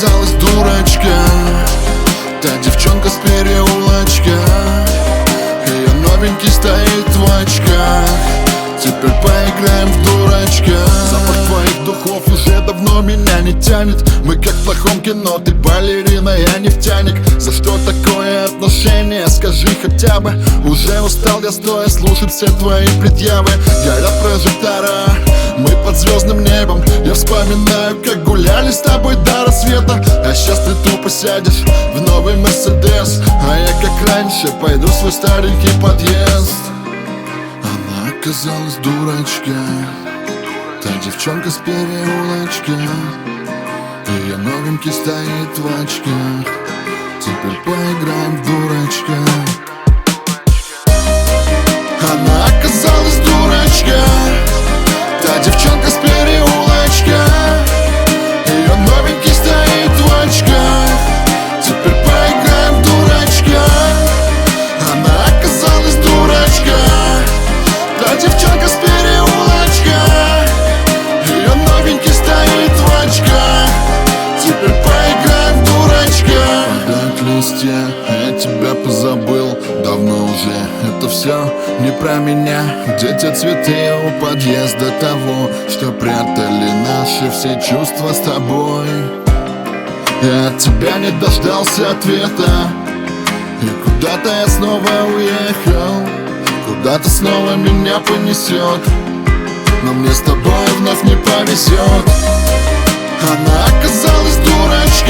оказалась дурочка, та девчонка с переулочка. Ее новенький стоит в очках. Теперь поиграем в дурачка. Запах твоих духов уже давно меня не тянет. Мы как в плохом кино, ты балерина, я нефтяник. За что такое отношение, скажи хотя бы. Уже устал я стоя слушать все твои предъявы. Горят прожектора, мы под звездным небом. Я вспоминаю, как гуляли с тобой до рассвета. А сейчас ты тупо сядешь в новый Мерседес, а я как раньше пойду в свой старенький подъезд. Она оказалась дурочка, та девчонка с переулочка. Ее новенький стоит в очках. Теперь поиграем в дурачка. Она оказалась дурочка, та девчонка с переулочка. Ее новенький стоит в очках. Теперь поиграем в дурачка. Она оказалась дурочка, та девчонка с переулочка. Ее новенький стоит в очках. Теперь поиграем в дурачка. Падают листья, я тебя позабыл давно уже. Это все не про меня. Где те цветы у подъезда того, что прятали наши все чувства с тобой? Я от тебя не дождался ответа, и куда-то я снова уехал. Куда-то снова меня понесет, но мне с тобой вновь не повезет. Она оказалась дурочка,